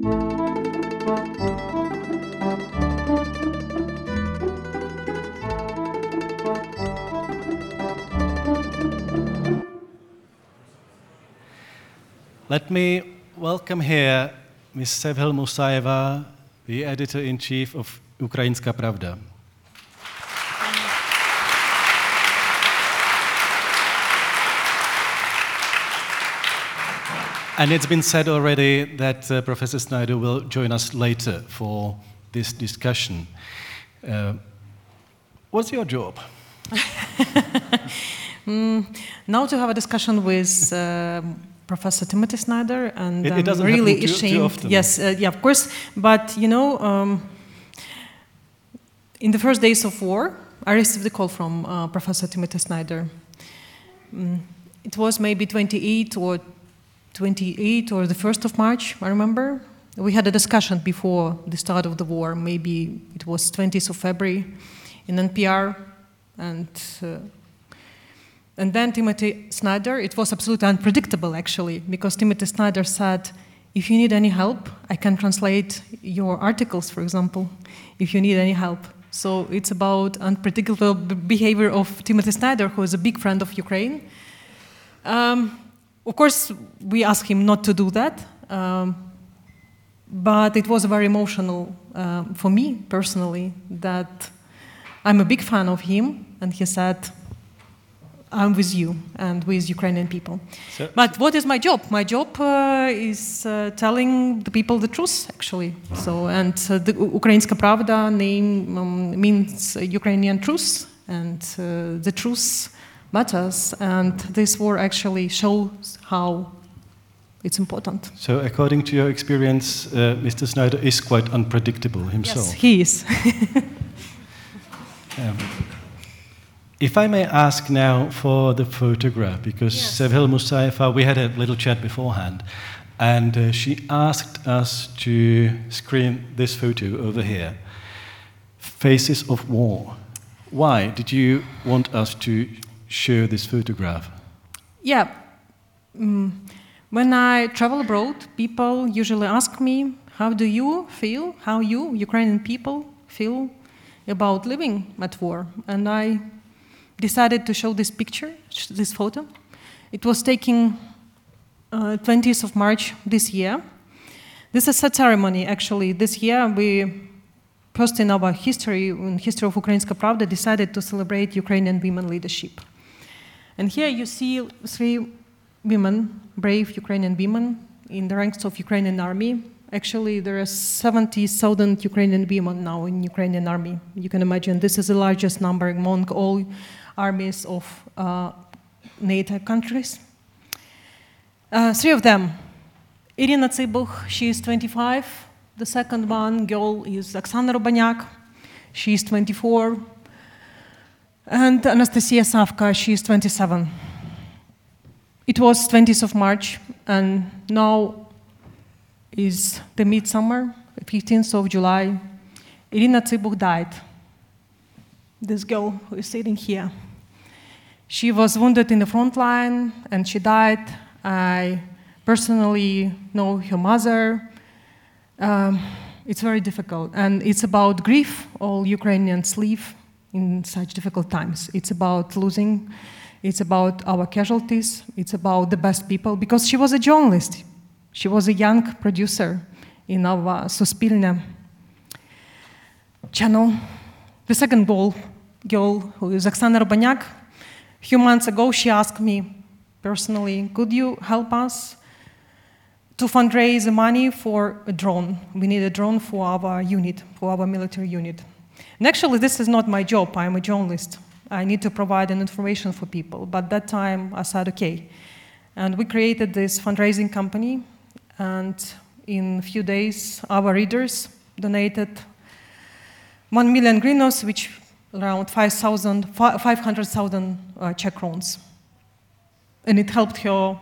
Let me welcome here Ms. Sevhil Musayeva, the editor-in-chief of Ukrajinská Pravda. And it's been said already that Professor Snyder will join us later for this discussion. What's your job? Now to have a discussion with Professor Timothy Snyder, and it doesn't I'm really happen ashamed. Too often. Yes, yeah, of course. But you know, in the first days of war, I received a call from Professor Timothy Snyder. It was maybe 28 or the 1st of March, I remember. We had a discussion before the start of the war. Maybe it was 20th of February in NPR, and then Timothy Snyder, it was absolutely unpredictable actually, because Timothy Snyder said, if you need any help, I can translate your articles, for example, if you need any help. So it's about unpredictable behavior of Timothy Snyder, who is a big friend of Ukraine. Of course, we asked him not to do that, but it was very emotional for me personally that I'm a big fan of him, and he said, I'm with you and with Ukrainian people. But what is my job? My job is telling the people the truth, actually. So, and the Ukrajinská Pravda name means Ukrainian truth, and the truth matters. And this war actually shows how it's important. So, according to your experience, Mr. Snyder is quite unpredictable himself. Yes, he is. If I may ask now for the photograph, because yes. Sevhil Musayeva, we had a little chat beforehand, and she asked us to screen this photo over here, Faces of War. Why did you want us to show this photograph? Yeah, when I travel abroad, people usually ask me, how do you feel, how you, Ukrainian people, feel about living at war? And I decided to show this picture, this photo. It was taken 20th of March this year. This is a ceremony, actually. This year, we, first in our history, in history of Ukrajinská Pravda, decided to celebrate Ukrainian women leadership. And here you see 3 women, brave Ukrainian women, in the ranks of Ukrainian army. Actually, there are 70,000 Ukrainian women now in Ukrainian army. You can imagine this is the largest number among all armies of NATO countries. 3 of them. Irina Tsibuch, she is 25. The second one, girl, is Oksana Rubaniak. She is 24. And Anastasia Savka, she is 27. It was 20th of March, and now is the midsummer, 15th of July. Irina Tsibuch died. This girl who is sitting here. She was wounded in the front line, and she died. I personally know her mother. It's very difficult, and it's about grief all Ukrainians live in such difficult times. It's about losing, it's about our casualties, it's about the best people, because she was a journalist. She was a young producer in our Suspilne channel. The second girl, who is Oksana Rubaniak, a few months ago, she asked me personally, could you help us to fundraise money for a drone? We need a drone for our unit, for our military unit. And actually, this is not my job. I'm a journalist. I need to provide an information for people. But that time, I said, okay. And we created this fundraising company. And in a few days, our readers donated 1 million hryvnias, which around 500,000 Czech crowns. And it helped her.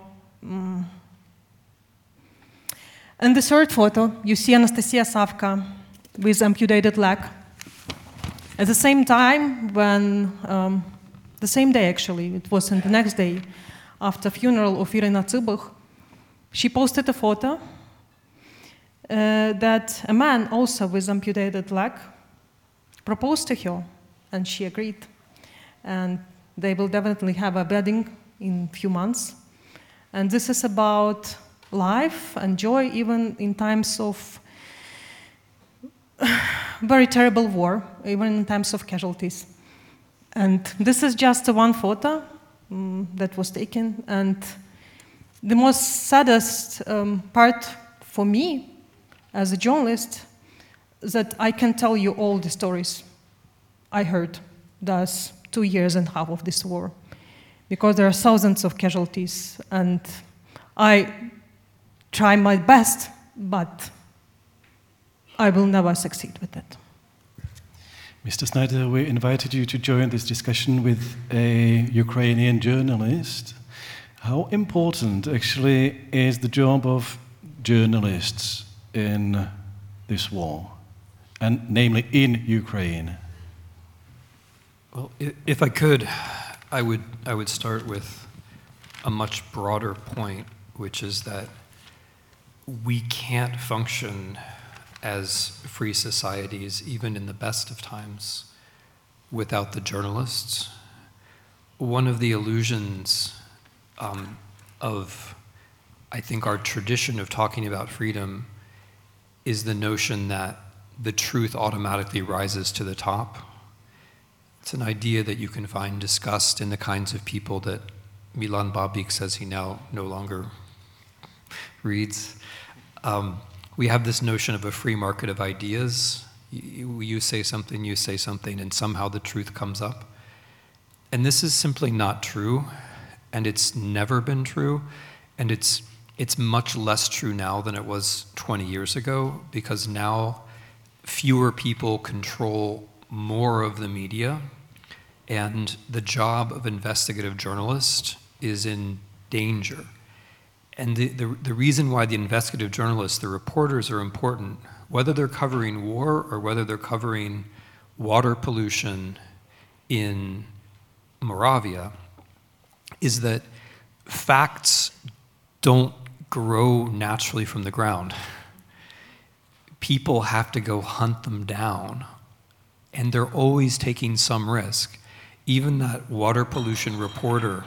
And the third photo, you see Anastasia Savka with amputated leg. At the same time, when, the same day actually, it was the next day, after funeral of Irina Tsibuch, she posted a photo that a man also with amputated leg proposed to her, and she agreed. And they will definitely have a wedding in a few months. And this is about life and joy, even in times of very terrible war, even in times of casualties. And this is just one photo that was taken. And the most saddest part for me as a journalist is that I can tell you all the stories I heard those 2.5 years of this war, because there are thousands of casualties, and I try my best, but I will never succeed with it. Mr. Snyder, we invited you to join this discussion with a Ukrainian journalist. How important actually is the job of journalists in this war, and namely in Ukraine? Well, if I could, I would start with a much broader point, which is that we can't function as free societies, even in the best of times, without the journalists. One of the illusions of, I think, our tradition of talking about freedom is the notion that the truth automatically rises to the top. It's an idea that you can find discussed in the kinds of people that Milan Babik says he now no longer reads. We have this notion of a free market of ideas. You say something, and somehow the truth comes up. And this is simply not true, and it's never been true, and it's much less true now than it was 20 years ago, because now fewer people control more of the media, and the job of investigative journalist is in danger. And the reason why the investigative journalists, the reporters, are important, whether they're covering war or whether they're covering water pollution in Moravia, is that facts don't grow naturally from the ground. People have to go hunt them down, and they're always taking some risk. Even that water pollution reporter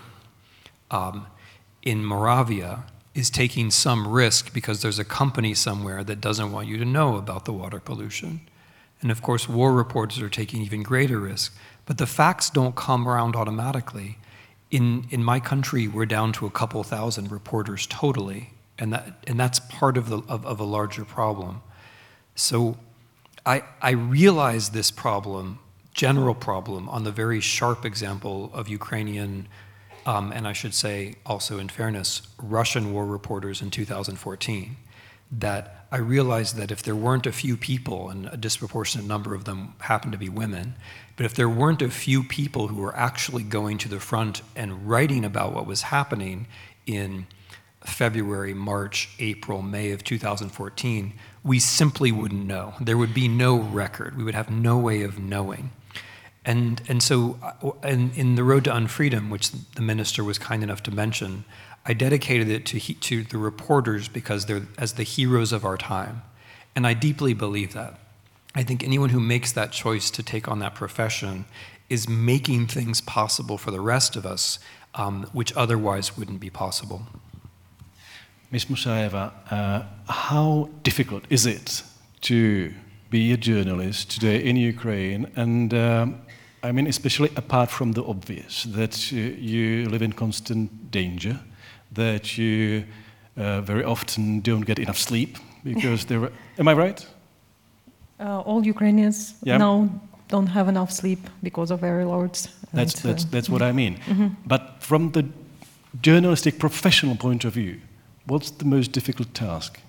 in Moravia is taking some risk because there's a company somewhere that doesn't want you to know about the water pollution. And of course, war reporters are taking even greater risk. But the facts don't come around automatically. In my country, we're down to a couple thousand reporters totally, and that's part of a larger problem. So I realize this problem, general problem, on the very sharp example of Ukrainian, and I should say also in fairness, Russian war reporters in 2014, that I realized that if there weren't a few people, and a disproportionate number of them happen to be women, but if there weren't a few people who were actually going to the front and writing about what was happening in February, March, April, May of 2014, we simply wouldn't know. There would be no record. We would have no way of knowing. And so in the Road to Unfreedom, which the minister was kind enough to mention, I dedicated it to the reporters because they're as the heroes of our time. And I deeply believe that. I think anyone who makes that choice to take on that profession is making things possible for the rest of us, which otherwise wouldn't be possible. Ms. Musaeva, how difficult is it to be a journalist today in Ukraine? And I mean, especially apart from the obvious, that you live in constant danger, that you very often don't get enough sleep because there are, am I right? All Ukrainians now don't have enough sleep because of air loads. That's what I mean. Mm-hmm. But from the journalistic professional point of view, what's the most difficult task?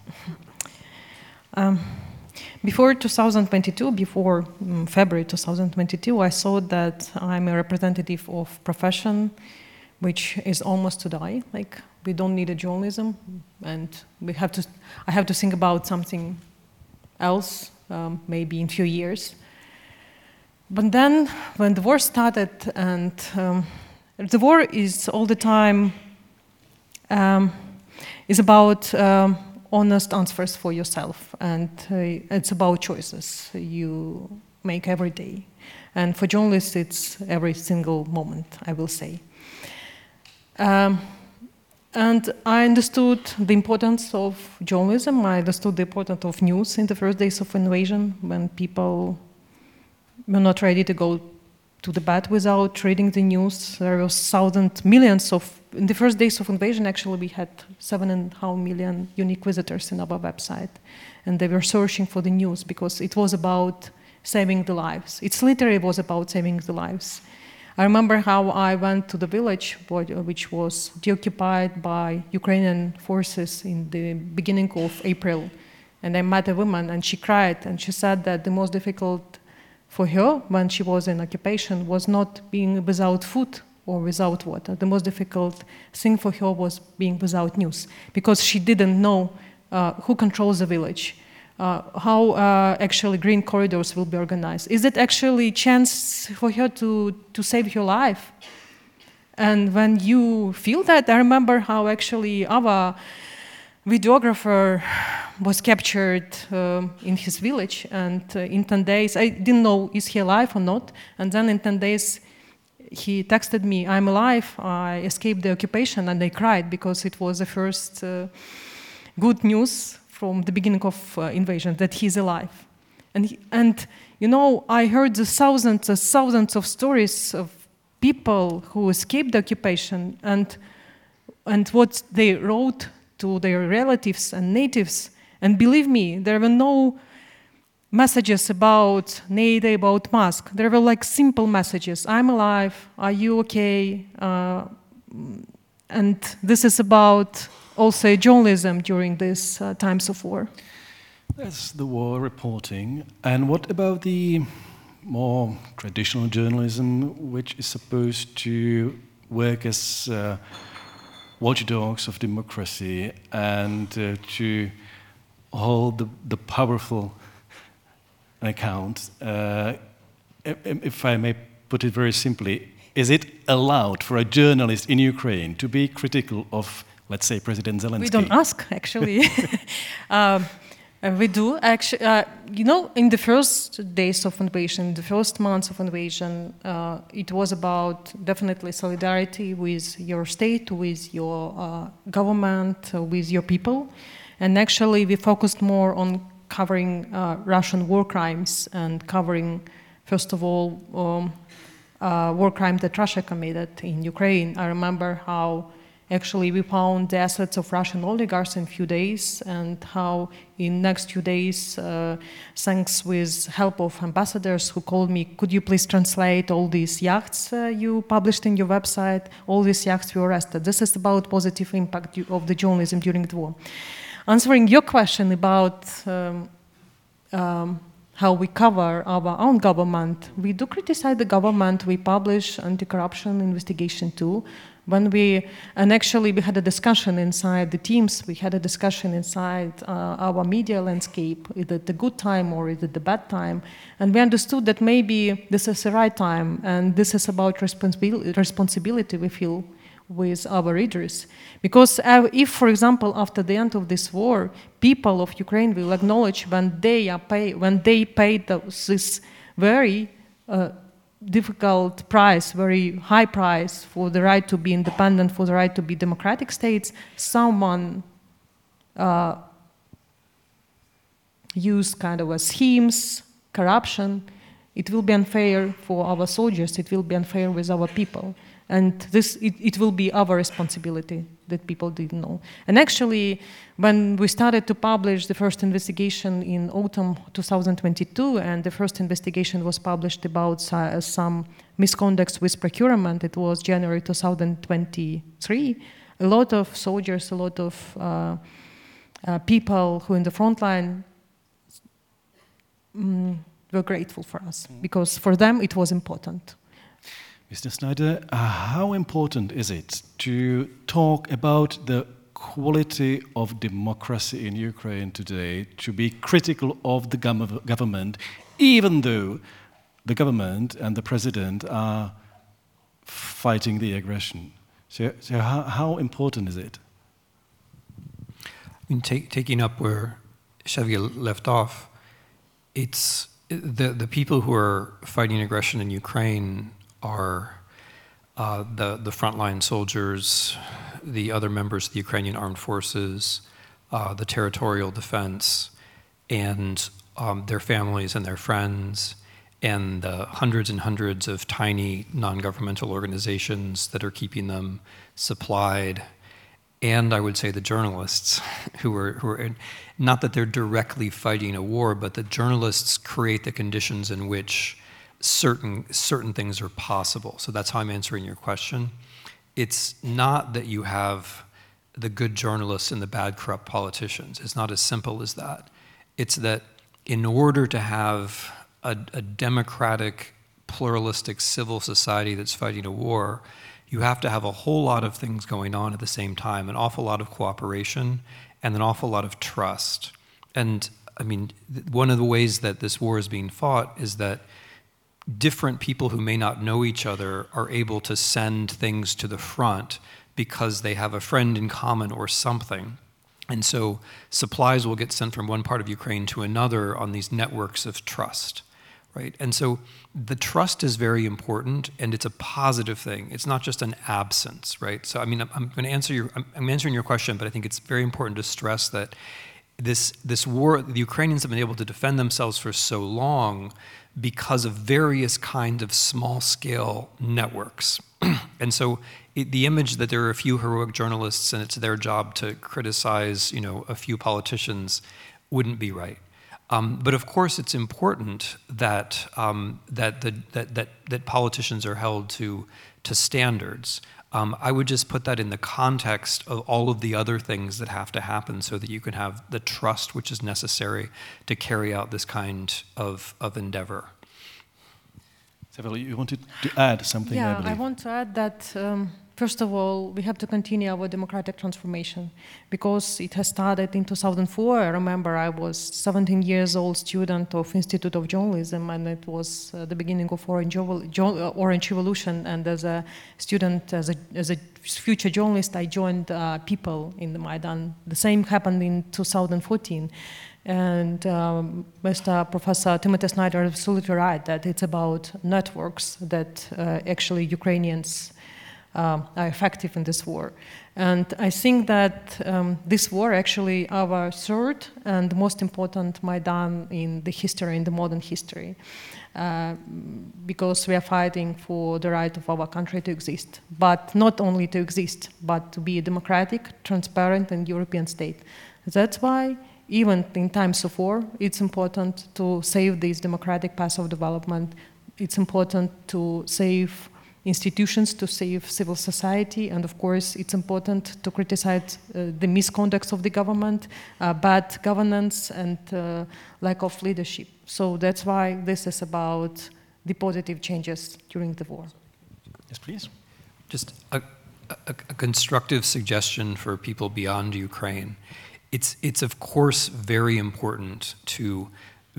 Before 2022, before February 2022, I saw that I'm a representative of profession which is almost to die. Like, we don't need a journalism, and I have to think about something else, maybe in a few years. But then, when the war started, and the war is all the time is about honest answers for yourself, and it's about choices you make every day. And for journalists, it's every single moment, I will say. And I understood the importance of journalism. I understood the importance of news in the first days of invasion, when people were not ready to go to the bed without reading the news. There was millions of, in the first days of invasion, actually, we had 7.5 million unique visitors in our website. And they were searching for the news because it was about saving the lives. It literally was about saving the lives. I remember how I went to the village, which was deoccupied by Ukrainian forces in the beginning of April. And I met a woman, and she cried, and she said that the most difficult for her, when she was in occupation, was not being without food or without water. The most difficult thing for her was being without news, because she didn't know who controls the village, how actually green corridors will be organized. Is it actually a chance for her to save her life? And when you feel that, I remember how actually our videographer was captured in his village, and in 10 days, I didn't know is he alive or not, and then in 10 days he texted me, I'm alive, I escaped the occupation, and I cried because it was the first good news from the beginning of invasion, that he's alive. And you know, I heard the thousands of stories of people who escaped the occupation, and what they wrote to their relatives and natives. And believe me, there were no messages about NATO, about mask. There were like simple messages. I'm alive, are you okay? And this is about also journalism during these times of war. That's the war reporting. And what about the more traditional journalism, which is supposed to work as watchdogs of democracy and to hold the powerful account? If I may put it very simply, is it allowed for a journalist in Ukraine to be critical of, let's say, President Zelensky? We don't ask, actually. We do. Actually, you know, in the first days of invasion, the first months of invasion, it was about definitely solidarity with your state, with your government, with your people. And actually, we focused more on covering Russian war crimes and covering, first of all, war crimes that Russia committed in Ukraine. I remember how actually we found the assets of Russian oligarchs in a few days, and how in next few days, thanks with help of ambassadors who called me, could you please translate all these yachts you published in your website? All these yachts were arrested. This is about positive impact of the journalism during the war. Answering your question about how we cover our own government, we do criticize the government. We publish anti-corruption investigation too. And actually we had a discussion inside the teams, we had a discussion inside our media landscape, is it the good time or is it the bad time? And we understood that maybe this is the right time, and this is about responsibility we feel with our readers. Because if, for example, after the end of this war, people of Ukraine will acknowledge when they paid this very difficult price, very high price for the right to be independent, for the right to be democratic states, someone used kind of schemes, corruption. It will be unfair for our soldiers, it will be unfair with our people. And it will be our responsibility that people didn't know. And actually, when we started to publish the first investigation in autumn 2022, and the first investigation was published about some misconducts with procurement, it was January 2023, a lot of soldiers, a lot of people who in the front line were grateful for us, because for them it was important. Mr. Snyder, how important is it to talk about the quality of democracy in Ukraine today, to be critical of the government, even though the government and the president are fighting the aggression? So how important is it? taking up where Xavier left off, it's the people who are fighting aggression in Ukraine are the frontline soldiers, the other members of the Ukrainian armed forces, the territorial defense, and their families and their friends, and the hundreds and hundreds of tiny non-governmental organizations that are keeping them supplied, and I would say the journalists who are not that they're directly fighting a war, but the journalists create the conditions in which certain things are possible. So that's how I'm answering your question. It's not that you have the good journalists and the bad corrupt politicians. It's not as simple as that. It's that in order to have a democratic, pluralistic civil society that's fighting a war, you have to have a whole lot of things going on at the same time, an awful lot of cooperation and an awful lot of trust. And I mean, one of the ways that this war is being fought is that different people who may not know each other are able to send things to the front because they have a friend in common or something. And so supplies will get sent from one part of Ukraine to another on these networks of trust, right? And so the trust is very important, and it's a positive thing. It's not just an absence, right? So I mean, I'm answering your question, but I think it's very important to stress that this war, the Ukrainians have been able to defend themselves for so long because of various kinds of small-scale networks. And so the image that there are a few heroic journalists and it's their job to criticize, a few politicians wouldn't be right. But of course, it's important that that politicians are held to standards. I would just put that in the context of all of the other things that have to happen so that you can have the trust which is necessary to carry out this kind of endeavor. Seville, you wanted to add something, I believe. I want to add that, first of all, we have to continue our democratic transformation because it has started in 2004. I remember I was 17 years old student of Institute of Journalism, and it was the beginning of Orange Revolution. And as a student, as a future journalist, I joined people in the Maidan. The same happened in 2014. And Mr. Professor Timothy Snyder is absolutely right that it's about networks that actually Ukrainians are effective in this war. And I think that this war actually our third and most important Maidan in the history, in the modern history, because we are fighting for the right of our country to exist, but not only to exist, but to be a democratic, transparent, and European state. That's why even in times of war, it's important to save this democratic path of development. It's important to save institutions, to save civil society, and of course, it's important to criticize the misconduct of the government, bad governance, and lack of leadership. So that's why this is about the positive changes during the war. Yes, please. Just a constructive suggestion for people beyond Ukraine. It's of course very important to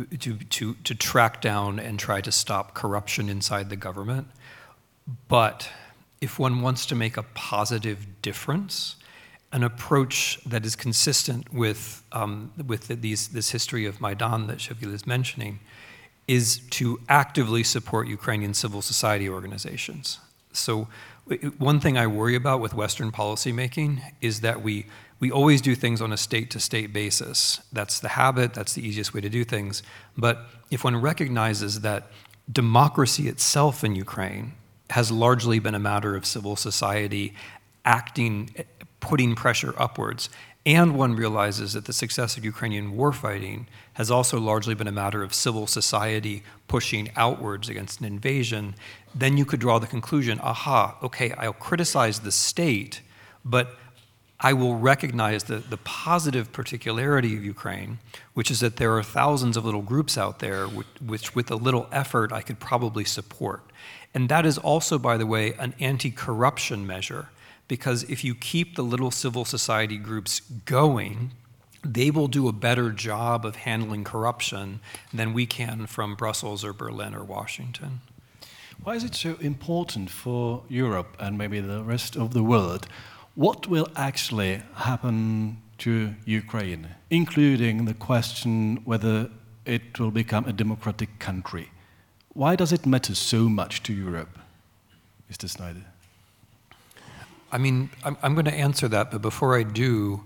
track down and try to stop corruption inside the government. But if one wants to make a positive difference, an approach that is consistent with this history of Maidan that Xavier is mentioning is to actively support Ukrainian civil society organizations. So one thing I worry about with Western policymaking is that we always do things on a state-to-state basis. That's the habit, that's the easiest way to do things. But if one recognizes that democracy itself in Ukraine has largely been a matter of civil society acting, putting pressure upwards, and one realizes that the success of Ukrainian warfighting has also largely been a matter of civil society pushing outwards against an invasion, then you could draw the conclusion, aha, okay, I'll criticize the state, but I will recognize the positive particularity of Ukraine, which is that there are thousands of little groups out there which with a little effort I could probably support. And that is also, by the way, an anti-corruption measure, because if you keep the little civil society groups going, they will do a better job of handling corruption than we can from Brussels or Berlin or Washington. Why is it so important for Europe and maybe the rest of the world? What will actually happen to Ukraine, including the question whether it will become a democratic country. Why does it matter so much to Europe, Mr. Snyder? I mean, I'm going to answer that, but before I do,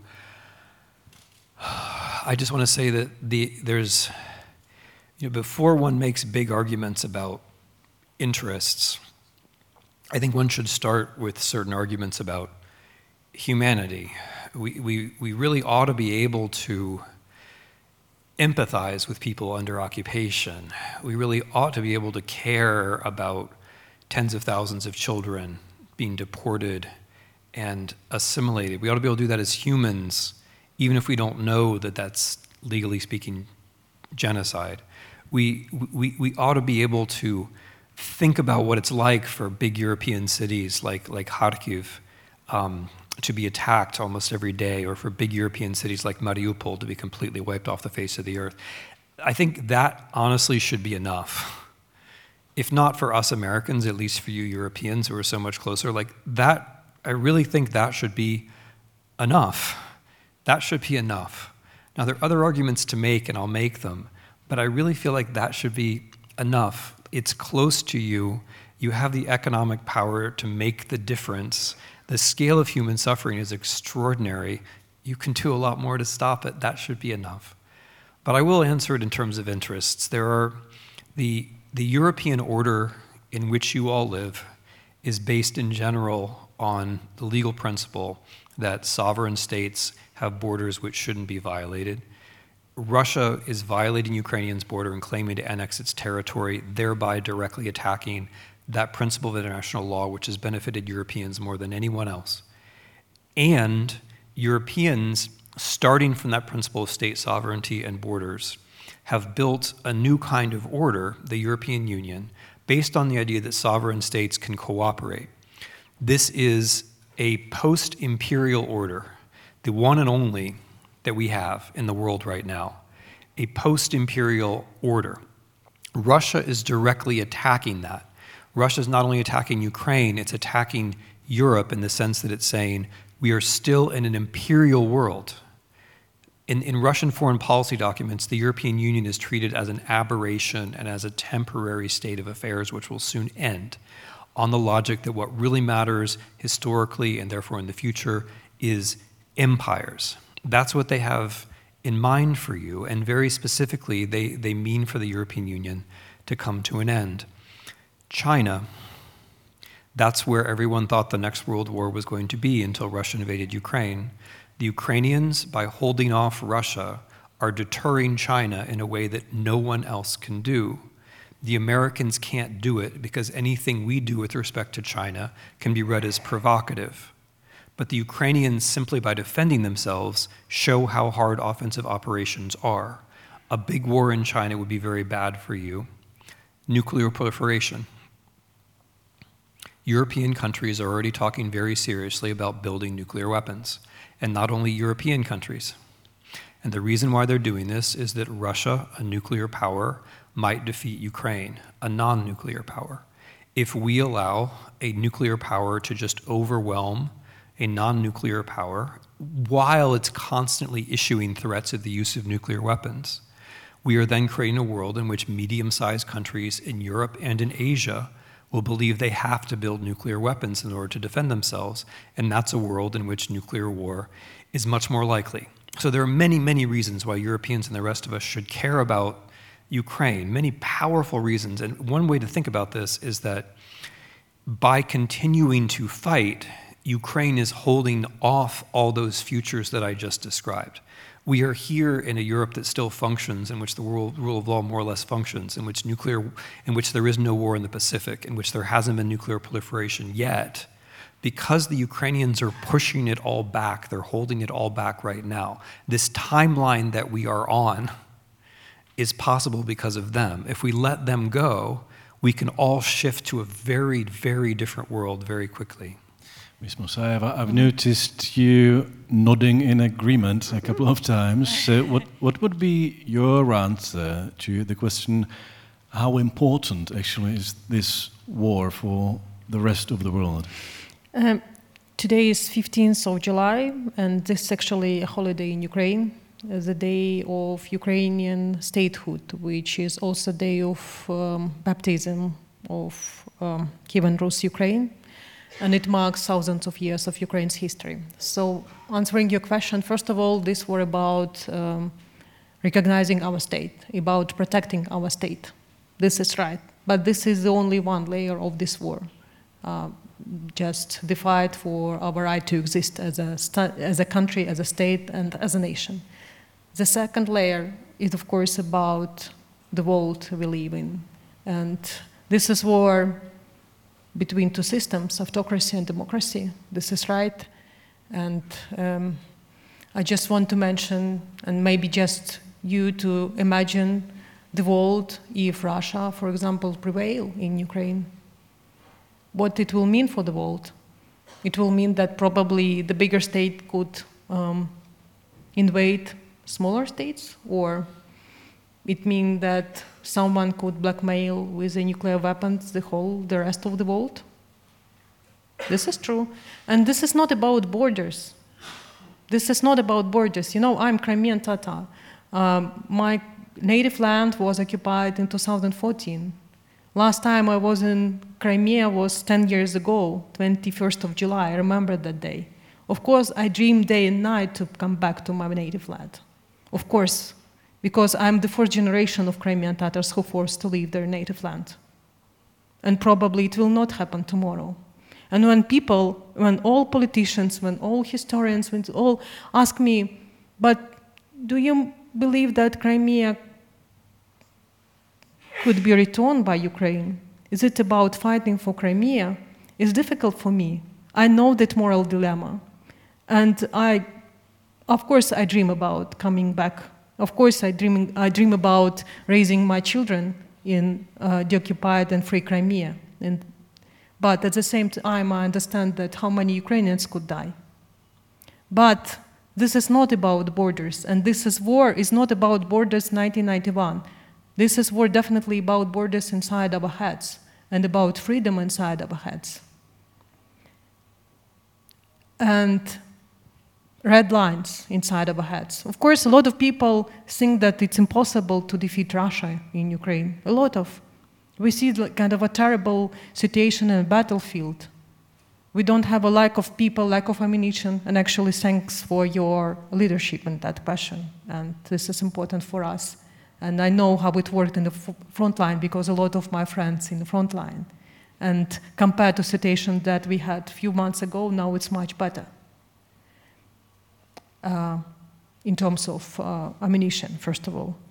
I just want to say that there's, before one makes big arguments about interests, I think one should start with certain arguments about humanity. We really ought to be able to empathize with people under occupation. We really ought to be able to care about tens of thousands of children being deported and assimilated. We ought to be able to do that as humans, even if we don't know that that's, legally speaking, genocide. We ought to be able to think about what it's like for big European cities like Kharkiv to be attacked almost every day, or for big European cities like Mariupol to be completely wiped off the face of the earth. I think that honestly should be enough. If not for us Americans, at least for you Europeans who are so much closer, like that, I really think that should be enough. That should be enough. Now, there are other arguments to make, and I'll make them, but I really feel like that should be enough. It's close to you. You have the economic power to make the difference. The scale of human suffering is extraordinary. You can do a lot more to stop it. That should be enough. But I will answer it in terms of interests. There are the European order in which you all live is based in general on the legal principle that sovereign states have borders which shouldn't be violated. Russia is violating Ukrainians' border and claiming to annex its territory, thereby directly attacking that principle of international law which has benefited Europeans more than anyone else. And Europeans, starting from that principle of state sovereignty and borders, have built a new kind of order, the European Union, based on the idea that sovereign states can cooperate. This is a post-imperial order, the one and only that we have in the world right now, a post-imperial order. Russia is directly attacking that. Russia is not only attacking Ukraine, it's attacking Europe in the sense that it's saying, we are still in an imperial world. In Russian foreign policy documents, the European Union is treated as an aberration and as a temporary state of affairs which will soon end, on the logic that what really matters historically and therefore in the future is empires. That's what they have in mind for you, and very specifically, they mean for the European Union to come to an end. China, that's where everyone thought the next world war was going to be until Russia invaded Ukraine. The Ukrainians, by holding off Russia, are deterring China in a way that no one else can do. The Americans can't do it because anything we do with respect to China can be read as provocative. But the Ukrainians, simply by defending themselves, show how hard offensive operations are. A big war in China would be very bad for you. Nuclear proliferation. European countries are already talking very seriously about building nuclear weapons, and not only European countries. And the reason why they're doing this is that Russia, a nuclear power, might defeat Ukraine, a non-nuclear power. If we allow a nuclear power to just overwhelm a non-nuclear power, while it's constantly issuing threats of the use of nuclear weapons, we are then creating a world in which medium-sized countries in Europe and in Asia will believe they have to build nuclear weapons in order to defend themselves, and that's a world in which nuclear war is much more likely. So there are many, many reasons why Europeans and the rest of us should care about Ukraine, many powerful reasons. And one way to think about this is that by continuing to fight, Ukraine is holding off all those futures that I just described. We are here in a Europe that still functions, in which the rule of law more or less functions, in which there is no war in the Pacific, in which there hasn't been nuclear proliferation yet. Because the Ukrainians are pushing it all back, they're holding it all back right now. This timeline that we are on is possible because of them. If we let them go, we can all shift to a very, very different world very quickly. Ms. Moussaeva, I've noticed you nodding in agreement a couple of times. What would be your answer to the question, how important actually is this war for the rest of the world? Today is 15th of July, and this is actually a holiday in Ukraine, the day of Ukrainian statehood, which is also a day of baptism of Kievan Rus Ukraine, and it marks thousands of years of Ukraine's history. So, answering your question, first of all, this were about recognizing our state, about protecting our state. This is right, but this is only one layer of this war. Just the fight for our right to exist as a country, as a state, and as a nation. The second layer is, of course, about the world we live in. And this is war between two systems, autocracy and democracy. This is right. And I just want to mention, and maybe just you to imagine the world if Russia, for example, prevail in Ukraine. What it will mean for the world. It will mean that probably the bigger state could invade smaller states, or it means that someone could blackmail with nuclear weapons the rest of the world. This is true. And this is not about borders. This is not about borders. You know, I'm Crimean Tatar. My native land was occupied in 2014. Last time I was in Crimea was 10 years ago, 21st of July. I remember that day. Of course, I dream day and night to come back to my native land. Of course, because I'm the fourth generation of Crimean Tatars who forced to leave their native land. And probably it will not happen tomorrow. And when all politicians, when all historians, when all ask me, but do you believe that Crimea could be returned by Ukraine? Is it about fighting for Crimea? It's difficult for me. I know that moral dilemma. And of course, I dream about coming back. Of course, I dream about raising my children in the occupied and free Crimea. But at the same time, I understand that how many Ukrainians could die. But this is not about borders, and war is not about borders 1991. This is war definitely about borders inside our heads and about freedom inside our heads. And red lines inside our heads. Of course, a lot of people think that it's impossible to defeat Russia in Ukraine. A lot of. We see kind of a terrible situation in a battlefield. We don't have a lack of people, lack of ammunition, and actually thanks for your leadership in that question. And this is important for us. And I know how it worked in the front line because a lot of my friends in the front line. And compared to the situation that we had a few months ago, now it's much better in terms of ammunition, first of all.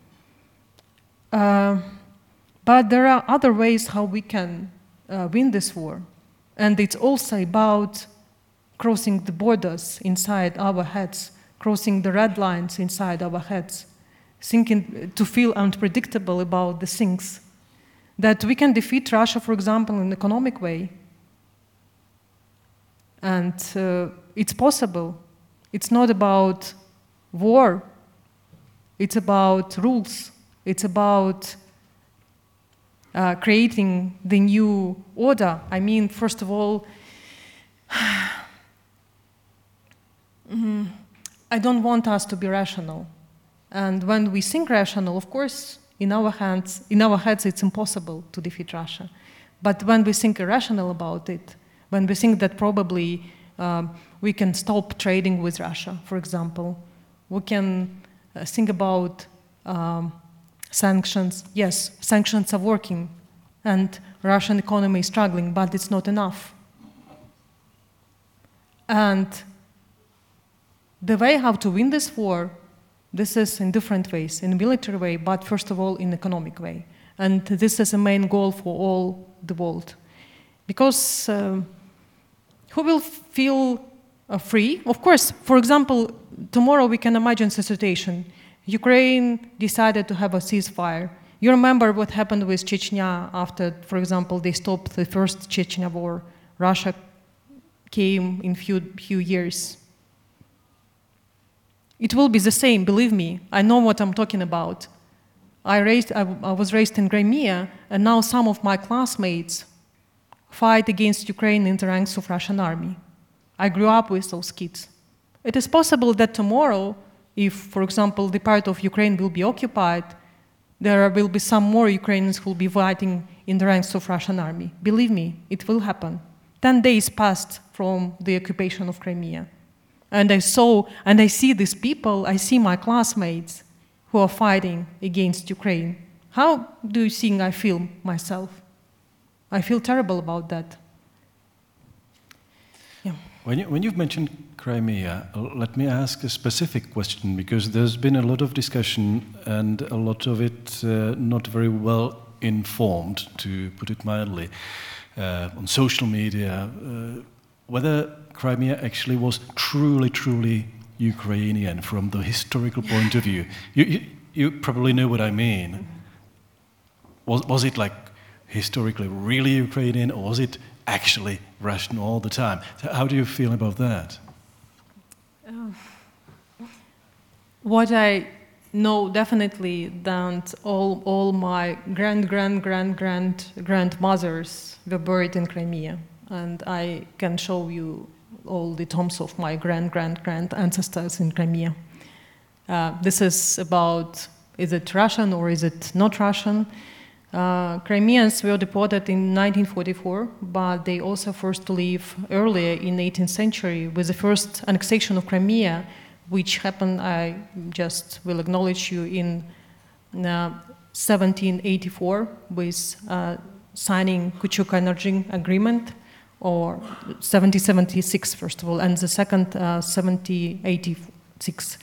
But there are other ways how we can win this war. And it's also about crossing the borders inside our heads, crossing the red lines inside our heads, thinking to feel unpredictable about the things. That we can defeat Russia, for example, in an economic way. And it's possible. It's not about war. It's about rules. It's about creating the new order. I mean, first of all, I don't want us to be rational. And when we think rational, of course, in our heads, it's impossible to defeat Russia. But when we think irrational about it, when we think that probably we can stop trading with Russia, for example, we can think about sanctions. Yes, sanctions are working, and Russian economy is struggling, but it's not enough. And the way how to win this war, this is in different ways, in a military way, but first of all, in economic way. And this is a main goal for all the world. Because who will feel free? Of course, for example, tomorrow we can imagine the situation. Ukraine decided to have a ceasefire. You remember what happened with Chechnya after, for example, they stopped the first Chechnya war. Russia came in few years. It will be the same, believe me. I know what I'm talking about. I was raised in Crimea, and now some of my classmates fight against Ukraine in the ranks of Russian army. I grew up with those kids. It is possible that tomorrow, if, for example, the part of Ukraine will be occupied, there will be some more Ukrainians who will be fighting in the ranks of Russian army. Believe me, it will happen. 10 days passed from the occupation of Crimea. And I see these people, I see my classmates who are fighting against Ukraine. How do you think I feel myself? I feel terrible about that. Yeah. When you've mentioned Crimea, let me ask a specific question, because there's been a lot of discussion and a lot of it not very well informed, to put it mildly, on social media, whether Crimea actually was truly Ukrainian from the historical point of view. You probably know what I mean. Was it like historically really Ukrainian, or was it actually Russian all the time? So how do you feel about that? What I know definitely that all my grandmothers were buried in Crimea, and I can show you all the tombs of my grand ancestors in Crimea. This is about, is it Russian or is it not Russian? Crimeans were deported in 1944, but they also forced to leave earlier in the 18th century with the first annexation of Crimea, which happened, I just will acknowledge you, in 1784 with signing Kuchuk-Energy Agreement, or 1776 first of all, and the second 1786.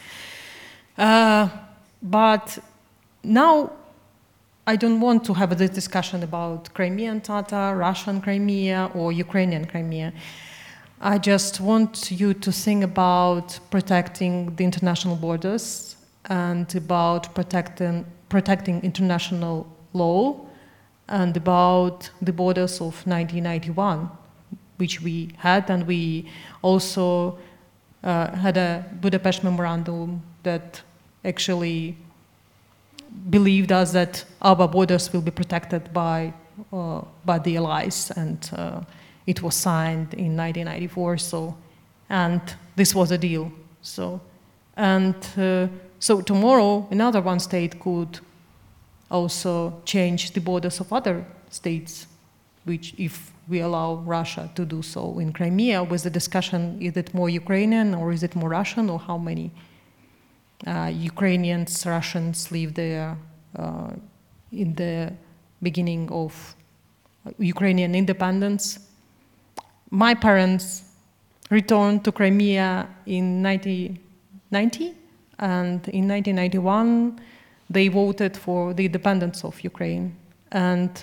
But now I don't want to have this discussion about Crimean Tatar, Russian Crimea, or Ukrainian Crimea. I just want you to think about protecting the international borders and about protecting international law and about the borders of 1991, which we had, and we also had a Budapest Memorandum that actually believed us that our borders will be protected by the Allies, and it was signed in 1994. So, and this was a deal. So, and so tomorrow another one state could also change the borders of other states, which if we allow Russia to do so in Crimea, with the discussion, is it more Ukrainian or is it more Russian, or how many Ukrainians, Russians live there in the beginning of Ukrainian independence. My parents returned to Crimea in 1990, and in 1991 they voted for the independence of Ukraine, and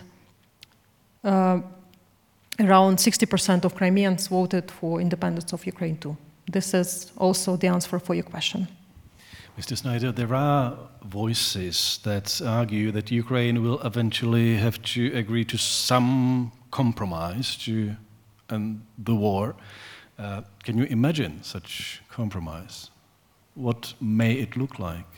around 60% of Crimeans voted for independence of Ukraine too. This is also the answer for your question. Mr. Snyder, there are voices that argue that Ukraine will eventually have to agree to some compromise to end the war. Can you imagine such compromise? What may it look like?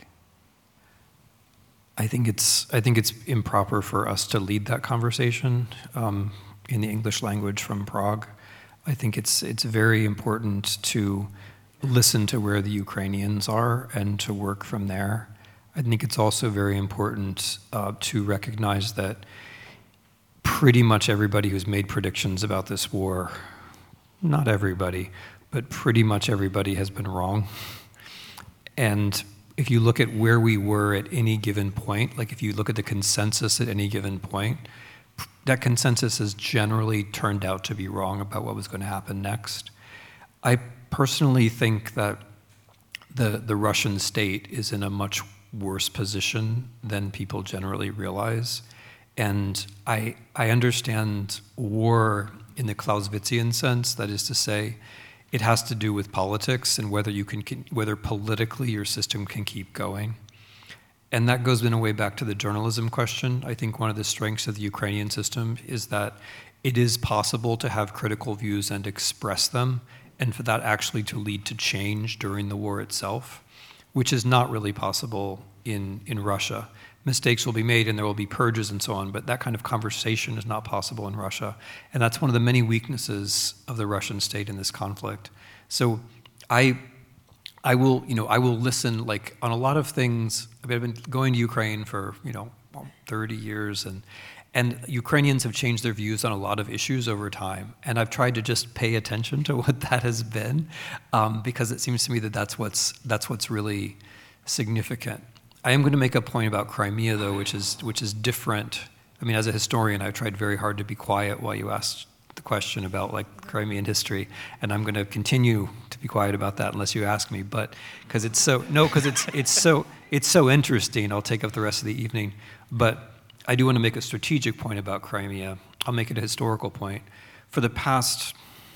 I think it's improper for us to lead that conversation in the English language from Prague. I think it's very important to listen to where the Ukrainians are and to work from there. I think it's also very important to recognize that pretty much everybody who's made predictions about this war, not everybody, but pretty much everybody has been wrong. And if you look at where we were at any given point, like if you look at the consensus at any given point, that consensus has generally turned out to be wrong about what was going to happen next. I personally think that the Russian state is in a much worse position than people generally realize. And I understand war in the Clausewitzian sense, that is to say, it has to do with politics and whether politically your system can keep going. And that goes in a way back to the journalism question. I think one of the strengths of the Ukrainian system is that it is possible to have critical views and express them, and for that actually to lead to change during the war itself. which is not really possible in Russia. Mistakes will be made and there will be purges and so on, but that kind of conversation is not possible in Russia. And that's one of the many weaknesses of the Russian state in this conflict. So I will listen, like, on a lot of things. I mean, I've been going to Ukraine for, 30 years, and Ukrainians have changed their views on a lot of issues over time. And I've tried to just pay attention to what that has been, because it seems to me that that's what's really significant. I am going to make a point about Crimea, though, which is different. I mean, as a historian, I've tried very hard to be quiet while you asked the question about, like, Crimean history, and I'm going to continue to be quiet about that unless you ask me. But because it's so interesting, I'll take up the rest of the evening. But I do want to make a strategic point about Crimea. I'll make it a historical point. For the past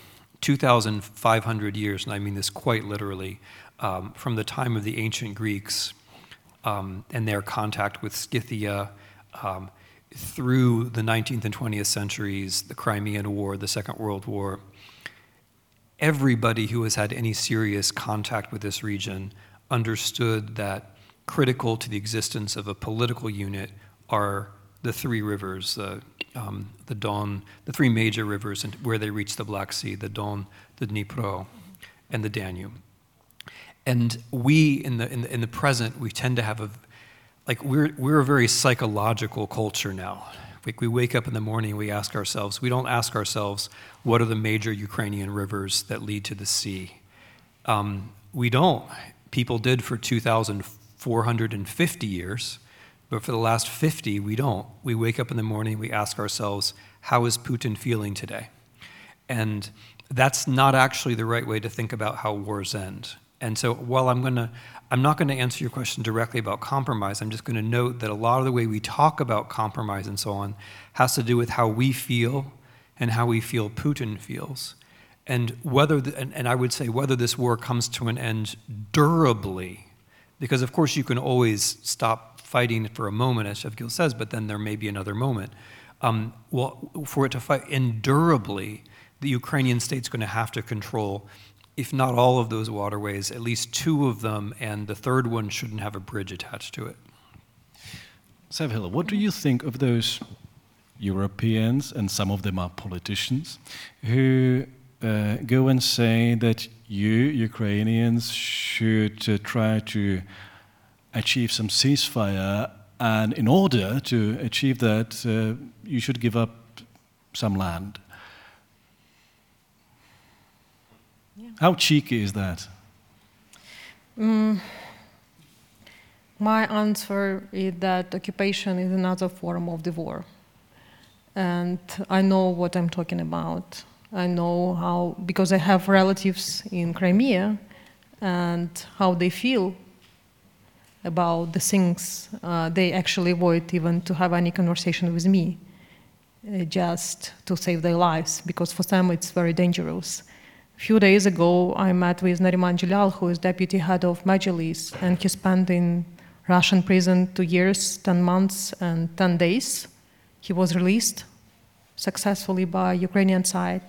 2,500 years, and I mean this quite literally, from the time of the ancient Greeks and their contact with Scythia, through the 19th and 20th centuries, the Crimean War, the Second World War, everybody who has had any serious contact with this region understood that critical to the existence of a political unit are the three rivers, the Don, the three major rivers where they reach the Black Sea, the Don, the Dnipro, and the Danube. And we, in the present, we tend to have we're a very psychological culture now. We wake up in the morning, we ask ourselves, we don't ask ourselves, what are the major Ukrainian rivers that lead to the sea? We don't. People did for 2,450 years, but for the last 50, we don't. We wake up in the morning, we ask ourselves, how is Putin feeling today? And that's not actually the right way to think about how wars end. And so while I'm not going to answer your question directly about compromise, I'm just going to note that a lot of the way we talk about compromise and so on has to do with how we feel and how we feel Putin feels. And and I would say whether this war comes to an end durably, because of course you can always stop fighting for a moment, as Shevgil says, but then there may be another moment. For it to fight endurably, the Ukrainian state's going to have to control, if not all of those waterways, at least two of them, and the third one shouldn't have a bridge attached to it. Sevhil, what do you think of those Europeans, and some of them are politicians, who go and say that Ukrainians, should try to achieve some ceasefire, and in order to achieve that, you should give up some land? How cheeky is that? My answer is that occupation is another form of the war. And I know what I'm talking about. I know how, because I have relatives in Crimea, and how they feel about the things. They actually avoid even to have any conversation with me, just to save their lives, because for them it's very dangerous. A few days ago, I met with Nariman Jalal, who is deputy head of Majlis, and he spent in Russian prison 2 years, 10 months, and 10 days. He was released successfully by Ukrainian side.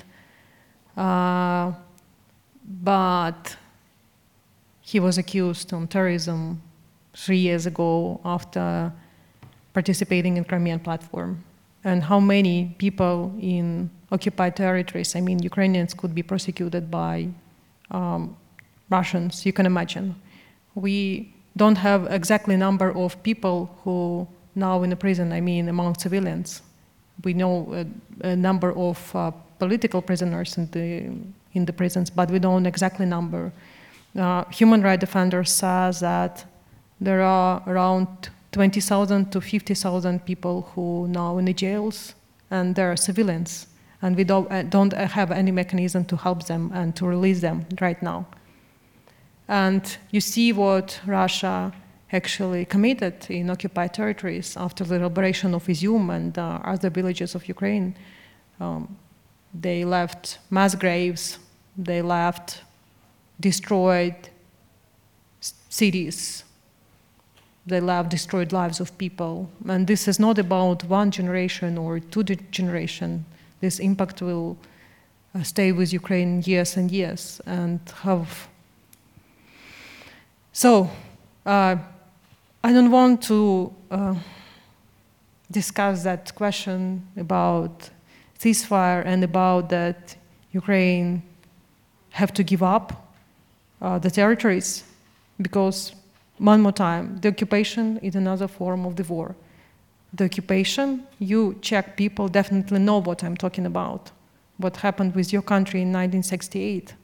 But he was accused of terrorism 3 years ago after participating in Crimean platform. And how many people in occupied territories, I mean, Ukrainians, could be prosecuted by Russians, you can imagine. We don't have exactly number of people who now in the prison, I mean, among civilians. We know a number of political prisoners in the prisons, but we don't exactly number. Human rights defenders says that there are around 20,000 to 50,000 people who now in the jails, and they are civilians, and we don't have any mechanism to help them and to release them right now. And you see what Russia actually committed in occupied territories after the liberation of Izium and other villages of Ukraine. They left mass graves, they left destroyed cities, they left destroyed lives of people. And this is not about one generation or two generations. This impact will stay with Ukraine years and years and have. So I don't want to discuss that question about ceasefire and about that Ukraine have to give up the territories, because, one more time, the occupation is another form of the war. The occupation, you Czech people definitely know what I'm talking about, what happened with your country in 1968.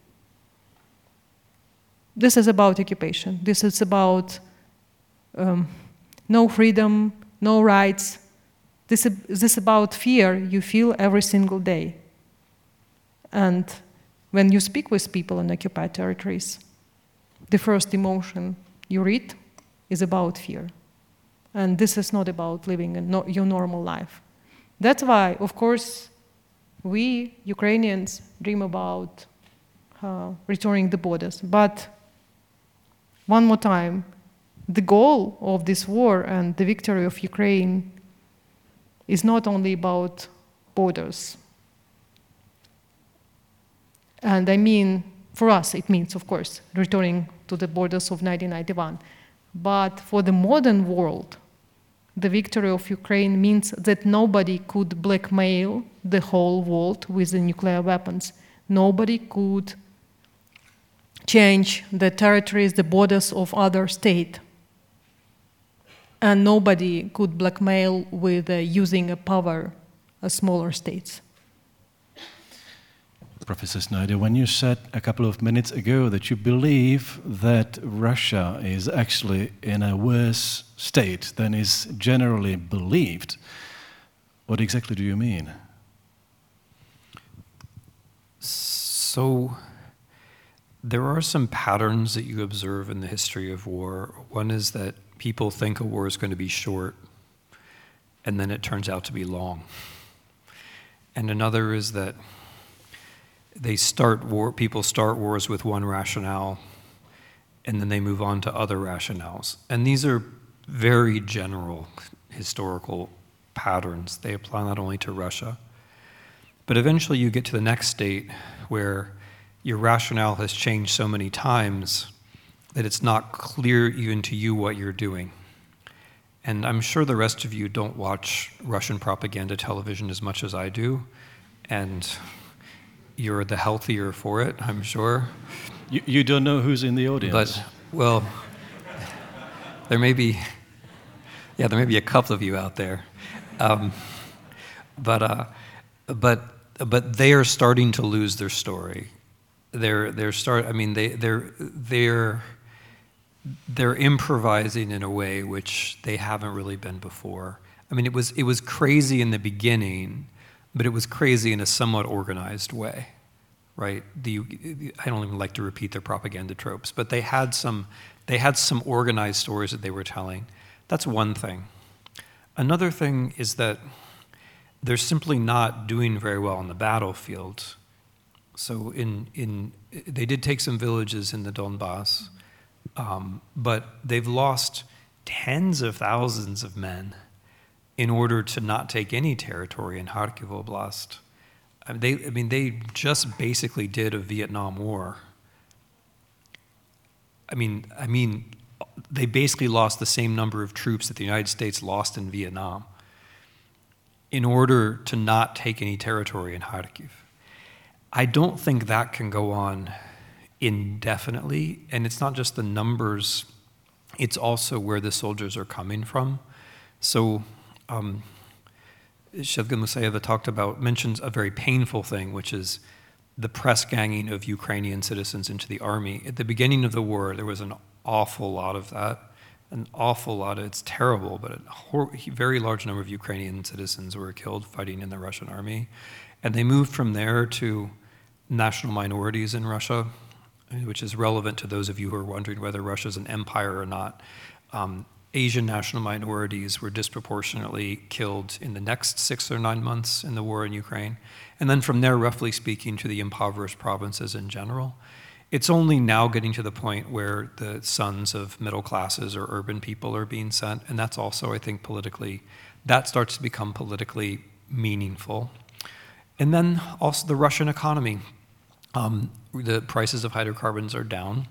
This is about occupation. This is about no freedom, no rights. This is about fear you feel every single day. And when you speak with people in occupied territories, the first emotion you read is about fear. And this is not about living your normal life. That's why, of course, we Ukrainians dream about returning the borders. But one more time, the goal of this war and the victory of Ukraine is not only about borders. And I mean, for us, it means, of course, returning to the borders of 1991. But for the modern world, the victory of Ukraine means that nobody could blackmail the whole world with the nuclear weapons. Nobody could change the territories, the borders of other states. And nobody could blackmail with using a power smaller states. Professor Snyder, when you said a couple of minutes ago that you believe that Russia is actually in a worse state than is generally believed, what exactly do you mean? So there are some patterns that you observe in the history of war. One is that people think a war is going to be short, and then it turns out to be long. And another is that people start wars with one rationale, and then they move on to other rationales. And these are very general historical patterns. They apply not only to Russia, but eventually you get to the next state where your rationale has changed so many times that it's not clear even to you what you're doing. And I'm sure the rest of you don't watch Russian propaganda television as much as I do, and you're the healthier for it, I'm sure. You don't know who's in the audience. But, well, there may be a couple of you out there. But they are starting to lose their story. They're improvising in a way which they haven't really been before. I mean, it was crazy in the beginning, but it was crazy in a somewhat organized way, right? I don't even like to repeat their propaganda tropes, but they had some organized stories that they were telling. That's one thing. Another thing is that they're simply not doing very well on the battlefield. So they did take some villages in the Donbass, but they've lost tens of thousands of men in order to not take any territory in Kharkiv Oblast. They just basically did a Vietnam War. They basically lost the same number of troops that the United States lost in Vietnam in order to not take any territory in Kharkiv. I don't think that can go on indefinitely, and it's not just the numbers, it's also where the soldiers are coming from. So Shevgen Musayeva mentions a very painful thing, which is the press ganging of Ukrainian citizens into the army. At the beginning of the war, there was an awful lot of that, it's terrible, but a very large number of Ukrainian citizens were killed fighting in the Russian army. And they moved from there to national minorities in Russia, which is relevant to those of you who are wondering whether Russia's an empire or not. Asian national minorities were disproportionately killed in the next 6 or 9 months in the war in Ukraine. And then from there, roughly speaking, to the impoverished provinces in general. It's only now getting to the point where the sons of middle classes or urban people are being sent, and that's also, I think, that starts to become politically meaningful. And then also the Russian economy. The prices of hydrocarbons are down.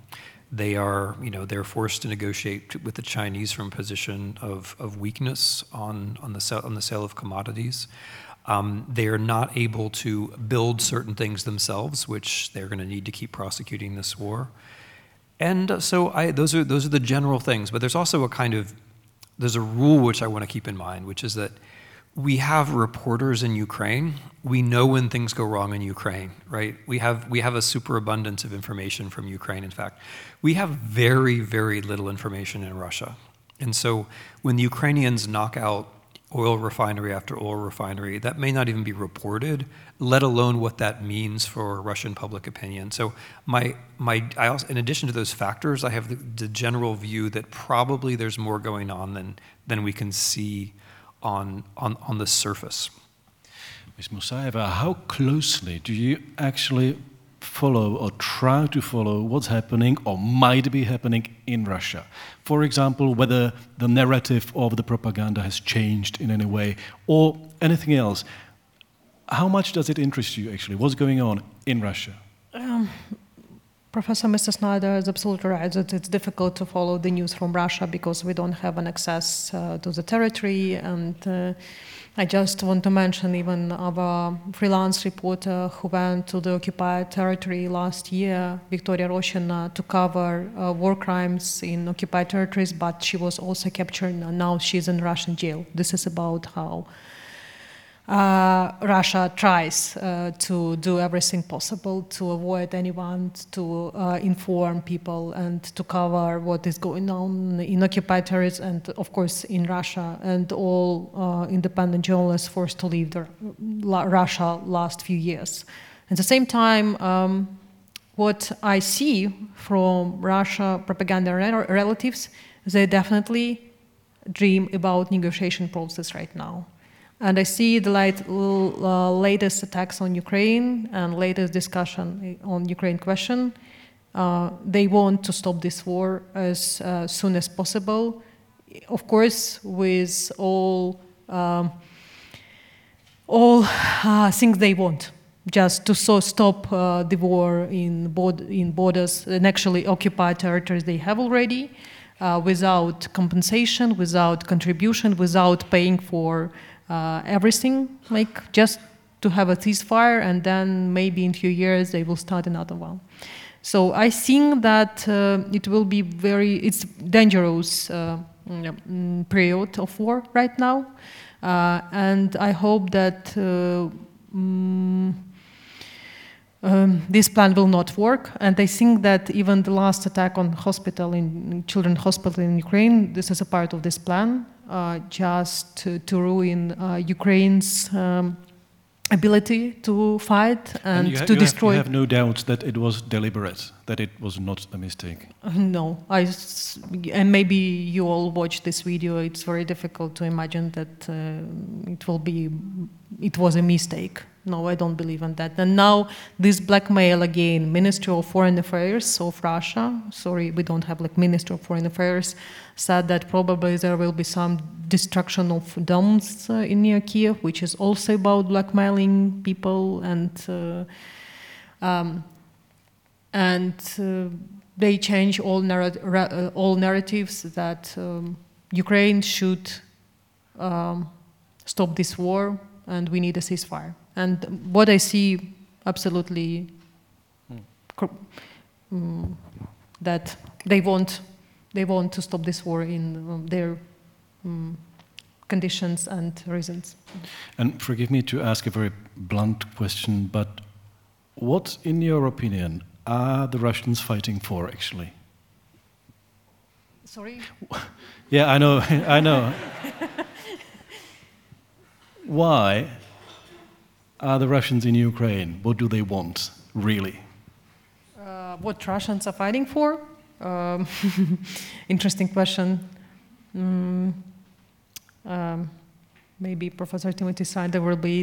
they're forced to negotiate with the Chinese from a position of weakness on the sale of commodities. They are not able to build certain things themselves, which they're going to need to keep prosecuting this war. And so those are the general things. But there's also there's a rule which I want to keep in mind, which is that we have reporters in Ukraine. We know when things go wrong in Ukraine, right? We have a superabundance of information from Ukraine. In fact, we have very, very little information in Russia. And so when the Ukrainians knock out oil refinery after oil refinery, that may not even be reported, let alone what that means for Russian public opinion. So I also, in addition to those factors, I have the general view that probably there's more going on than we can see on the surface. Ms. Moussaeva, how closely do you actually follow or try to follow what's happening or might be happening in Russia? For example, whether the narrative of the propaganda has changed in any way or anything else. How much does it interest you actually? What's going on in Russia? Professor Mr. Snyder is absolutely right that it's difficult to follow the news from Russia because we don't have an access to the territory. And I just want to mention even our freelance reporter who went to the occupied territory last year, Victoria Roshina, to cover war crimes in occupied territories, but she was also captured and now she's in Russian jail. This is about how Russia tries to do everything possible to avoid anyone, to inform people and to cover what is going on in occupied territories and, of course, in Russia. And all independent journalists forced to leave Russia last few years. At the same time, what I see from Russia propaganda relatives, they definitely dream about negotiation process right now. And I see the latest attacks on Ukraine and latest discussion on Ukraine question. They want to stop this war as soon as possible, of course, with all things they want, just to stop the war in borders and actually occupied territories they have already, without compensation, without contribution, without paying for everything, like just to have a ceasefire, and then maybe in a few years they will start another one. So I think that it will be it's dangerous period of war right now, and I hope that this plan will not work. And I think that even the last attack on children's hospital in Ukraine, this is a part of this plan. Just to ruin Ukraine's ability to fight and to destroy. You have no doubts that it was deliberate, that it was not a mistake? No. And maybe you all watched this video. It's very difficult to imagine that it was a mistake. No, I don't believe in that. And now this blackmail again, Ministry of Foreign Affairs of Russia, sorry, we don't have Ministry of Foreign Affairs, said that probably there will be some destruction of domes in near Kiev, which is also about blackmailing people, and they change all narratives that Ukraine should stop this war and we need a ceasefire. And what I see absolutely that they want to stop this war in their conditions and reasons. And forgive me to ask a very blunt question, but what, in your opinion, are the Russians fighting for, actually? Sorry? Yeah, I know. Why are the Russians in Ukraine? What do they want, really? What Russians are fighting for? Interesting question. Maybe Professor Timothy Snyder will be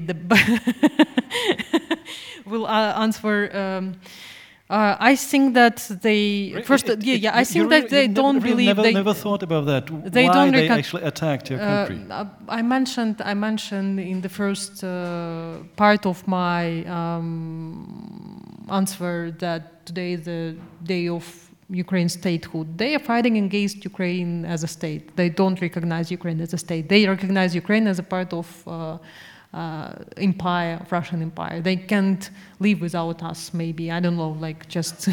will answer. I think that they I think that they don't believe. Never thought about that. They Why they actually attacked your country? I mentioned in the first part of my answer that today is the day of Ukraine statehood. They are fighting against Ukraine as a state. They don't recognize Ukraine as a state. They recognize Ukraine as a part of empire, of Russian empire. They can't live without us, maybe. I don't know, like just...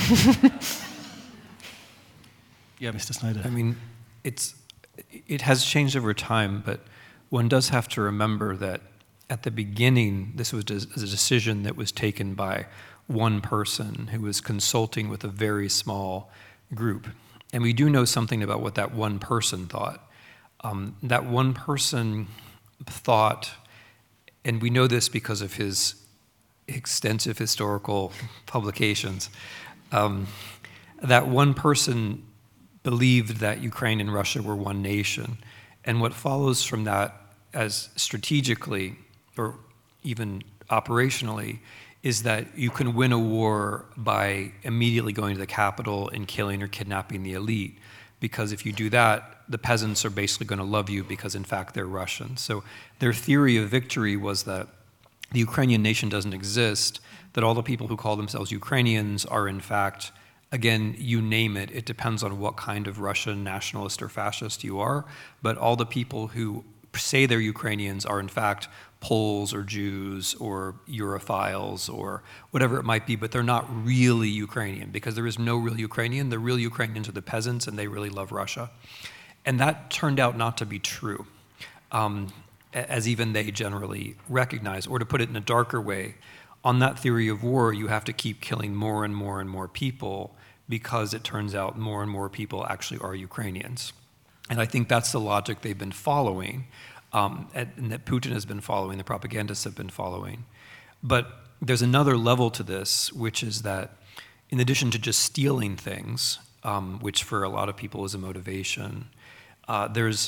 Yeah, Mr. Snyder. I mean, it has changed over time, but one does have to remember that at the beginning, this was a decision that was taken by one person who was consulting with a very small group. And we do know something about what that one person thought. That one person thought, and we know this because of his extensive historical publications, that one person believed that Ukraine and Russia were one nation. And what follows from that, as strategically or even operationally, is that you can win a war by immediately going to the capital and killing or kidnapping the elite. Because if you do that, the peasants are basically going to love you because, in fact, they're Russian. So their theory of victory was that the Ukrainian nation doesn't exist, that all the people who call themselves Ukrainians are, in fact, again, you name it, it depends on what kind of Russian nationalist or fascist you are, but all the people who say they're Ukrainians are, in fact, Poles or Jews or Europhiles or whatever it might be, but they're not really Ukrainian because there is no real Ukrainian. The real Ukrainians are the peasants and they really love Russia. And that turned out not to be true, as even they generally recognize. Or to put it in a darker way, on that theory of war, you have to keep killing more and more and more people because it turns out more and more people actually are Ukrainians. And I think that's the logic they've been following. And that Putin has been following, the propagandists have been following. But there's another level to this, which is that in addition to just stealing things, which for a lot of people is a motivation, there is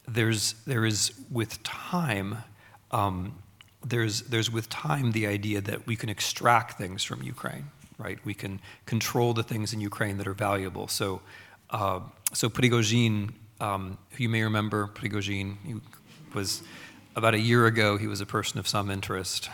with time, there's with time the idea that we can extract things from Ukraine, right? We can control the things in Ukraine that are valuable. So Prigozhin, who you may remember, Prigozhin, he was about a year ago, he was a person of some interest.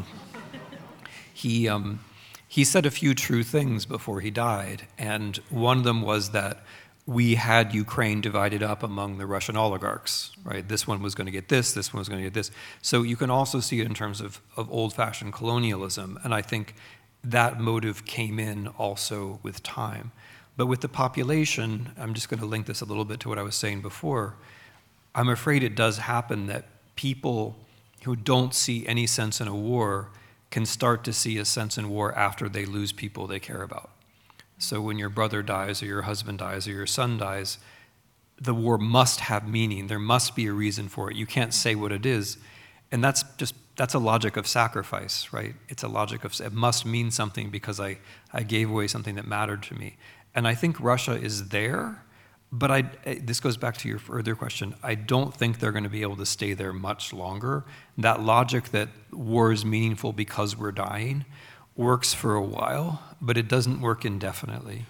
He said a few true things before he died, and one of them was that we had Ukraine divided up among the Russian oligarchs, right? This one was going to get this one was going to get this. So you can also see it in terms of old-fashioned colonialism, and I think that motive came in also with time. But with the population, I'm just going to link this a little bit to what I was saying before, I'm afraid it does happen that people who don't see any sense in a war can start to see a sense in war after they lose people they care about. So when your brother dies or your husband dies or your son dies, the war must have meaning. There must be a reason for it. You can't say what it is. And that's a logic of sacrifice, right? It's a logic of, it must mean something because I gave away something that mattered to me. And I think Russia is there, but this goes back to your earlier question. I don't think they're going to be able to stay there much longer. That logic that war is meaningful because we're dying works for a while, but it doesn't work indefinitely.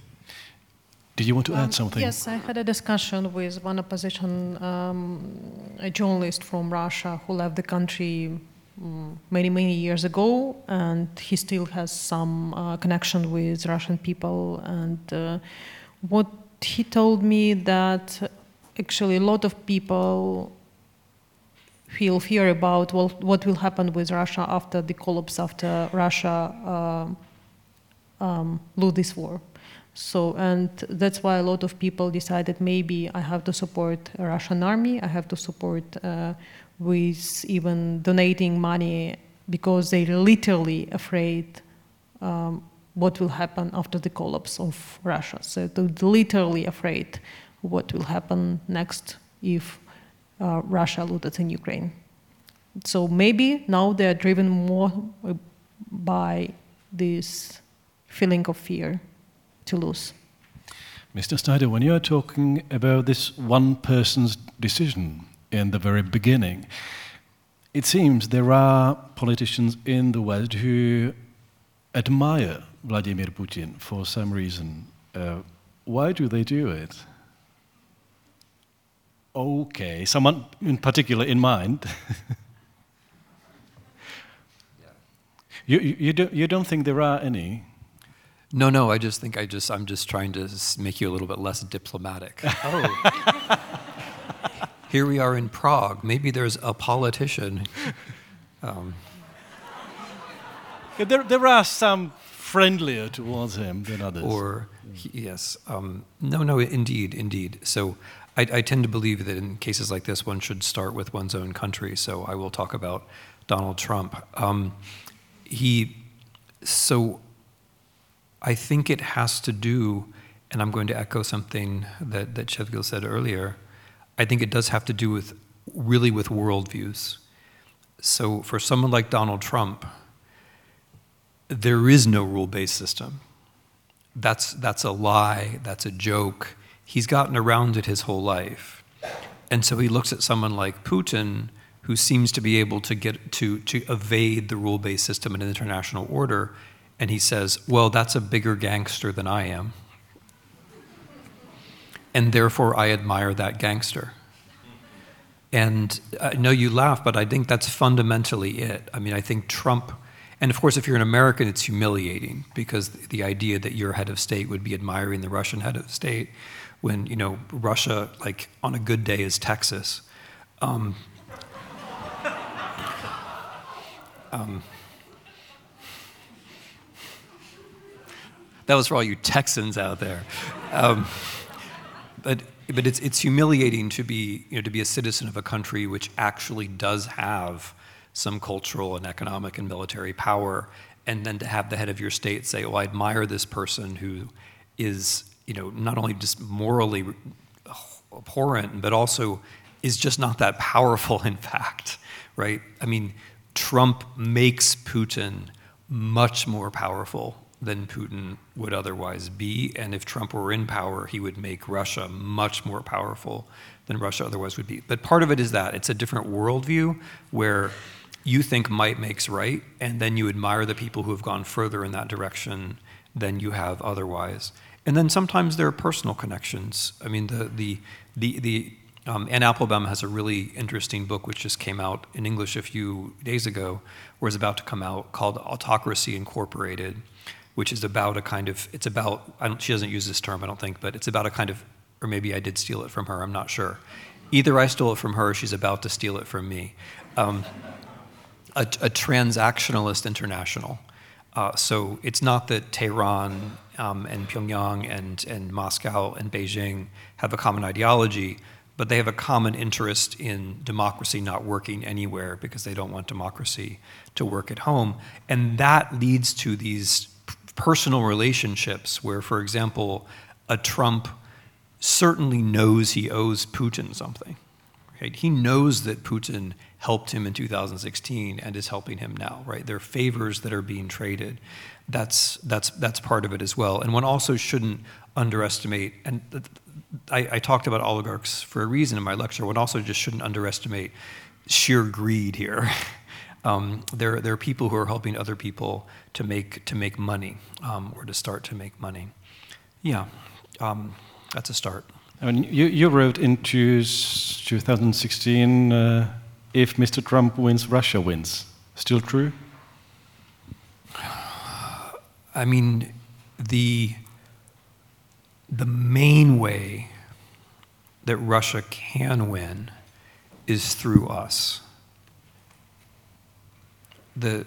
Did you want to add something? Yes, I had a discussion with one opposition, a journalist from Russia who left the country many, many years ago, and he still has some connection with Russian people. And what he told me that actually a lot of people feel fear about what will happen with Russia after the collapse, after Russia lose this war. So, and that's why a lot of people decided maybe I have to support a Russian army, I have to support with even donating money because they're literally afraid what will happen after the collapse of Russia. So they're literally afraid what will happen next if Russia loses in Ukraine. So maybe now they're driven more by this feeling of fear to lose. Mr. Snyder, when you are talking about this one person's decision in the very beginning, it seems there are politicians in the West who admire Vladimir Putin for some reason. Why do they do it? Okay, someone in particular in mind. You don't think there are any? No, I just think I'm just trying to make you a little bit less diplomatic. Oh. Here we are in Prague. Maybe there's a politician. There are some friendlier towards him than others. Yes. No, indeed. So I tend to believe that in cases like this, one should start with one's own country. So I will talk about Donald Trump. So I think it has to do, and I'm going to echo something that Sevgil said earlier, I think it does have to do with worldviews. So for someone like Donald Trump, there is no rule-based system. That's a lie, that's a joke. He's gotten around it his whole life. And so he looks at someone like Putin, who seems to be able to get to evade the rule-based system and international order, and he says, well, that's a bigger gangster than I am. And therefore I admire that gangster. And I know you laugh, but I think that's fundamentally it. I mean, I think Trump, and of course, if you're an American, it's humiliating, because the idea that your head of state would be admiring the Russian head of state when, Russia, like, on a good day is Texas. That was for all you Texans out there. But it's humiliating to be a citizen of a country which actually does have some cultural and economic and military power, and then to have the head of your state say, "Oh, I admire this person who is not only just morally abhorrent, but also is just not that powerful." In fact, right? I mean, Trump makes Putin much more powerful than Putin would otherwise be, and if Trump were in power, he would make Russia much more powerful than Russia otherwise would be. But part of it is that it's a different worldview where you think might makes right, and then you admire the people who have gone further in that direction than you have otherwise. And then sometimes there are personal connections. I mean, Anne Applebaum has a really interesting book which just came out in English a few days ago, or is about to come out, called Autocracy Incorporated, which is about she doesn't use this term, I don't think, but it's about a kind of, or maybe I did steal it from her, I'm not sure. Either I stole it from her, or she's about to steal it from me. A transactionalist international. So it's not that Tehran and Pyongyang and Moscow and Beijing have a common ideology, but they have a common interest in democracy not working anywhere because they don't want democracy to work at home. And that leads to these personal relationships where, for example, a Trump certainly knows he owes Putin something. Right? He knows that Putin helped him in 2016 and is helping him now. Right? There are favors that are being traded. That's part of it as well. And one also shouldn't underestimate, and I talked about oligarchs for a reason in my lecture, one also just shouldn't underestimate sheer greed here. There are people who are helping other people to make money, or to start to make money. Yeah, that's a start. I mean, you wrote in 2016, if Mr. Trump wins, Russia wins. Still true? I mean, the main way that Russia can win is through us. The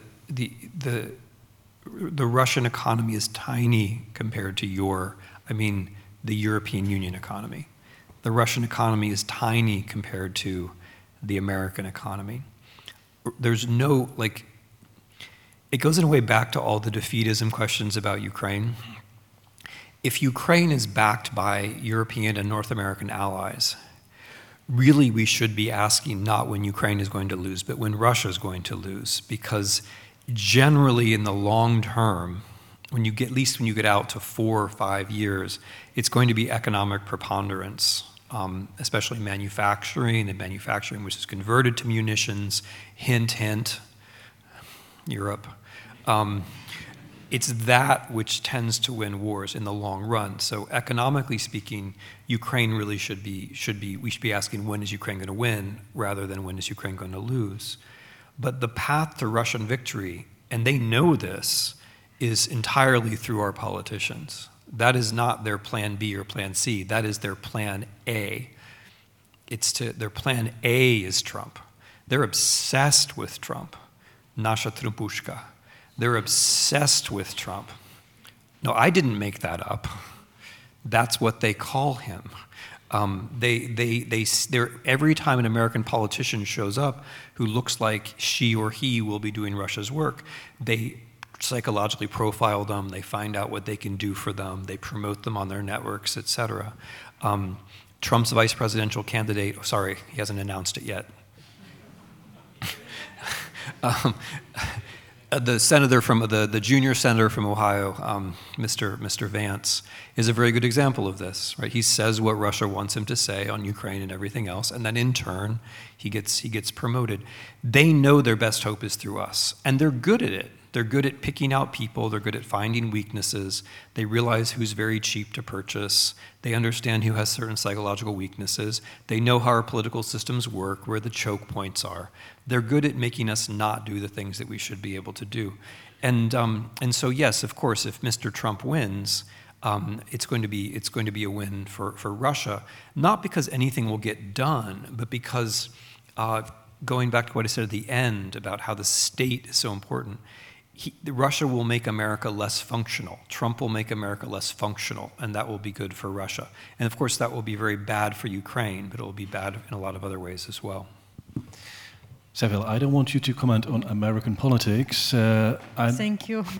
Russian economy is tiny compared to the European Union economy. The Russian economy is tiny compared to the American economy. There's no, it goes in a way back to all the defeatism questions about Ukraine. If Ukraine is backed by European and North American allies, really we should be asking not when Ukraine is going to lose, but when Russia is going to lose, because generally in the long term, when you get out to 4 or 5 years, it's going to be economic preponderance, especially manufacturing which is converted to munitions, hint, Europe. It's that which tends to win wars in the long run. So economically speaking, Ukraine really should be, we should be asking when is Ukraine going to win rather than when is Ukraine going to lose. But the path to Russian victory, and they know this, is entirely through our politicians. That is not their plan B or plan C. That is their plan A. Their plan A is Trump. They're obsessed with Trump. Nasha Trumpushka. They're obsessed with Trump. No, I didn't make that up. That's what they call him. Every time an American politician shows up who looks like she or he will be doing Russia's work, they psychologically profile them, they find out what they can do for them, they promote them on their networks, etc. Trump's vice presidential candidate, sorry, he hasn't announced it yet. The senator from the junior senator from Ohio, Mr. Vance, is a very good example of this. Right? He says what Russia wants him to say on Ukraine and everything else, and then in turn, he gets promoted. They know their best hope is through us, and they're good at it. They're good at picking out people. They're good at finding weaknesses. They realize who's very cheap to purchase. They understand who has certain psychological weaknesses. They know how our political systems work, where the choke points are. They're good at making us not do the things that we should be able to do. And so, yes, of course, if Mr. Trump wins, it's going to be a win for Russia, not because anything will get done, but because going back to what I said at the end about how the state is so important, Russia will make America less functional. Trump will make America less functional, and that will be good for Russia. And of course, that will be very bad for Ukraine, but it will be bad in a lot of other ways as well. Sevil, I don't want you to comment on American politics. Thank you.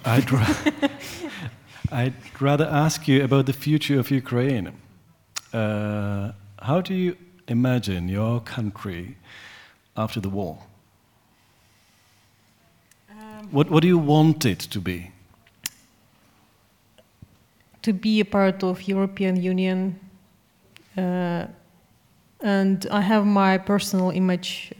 I'd rather ask you about the future of Ukraine. How do you imagine your country after the war? What do you want it to be? To be a part of European Union, and I have my personal image,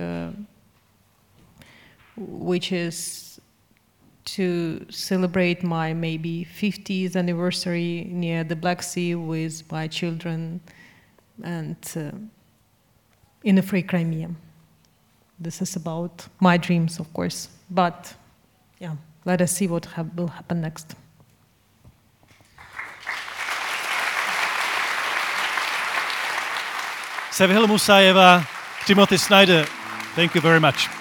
which is to celebrate my maybe 50th anniversary near the Black Sea with my children and in a free Crimea. This is about my dreams, of course, but yeah, let us see what will happen next. Sevil Musayeva, Timothy Snyder, thank you very much.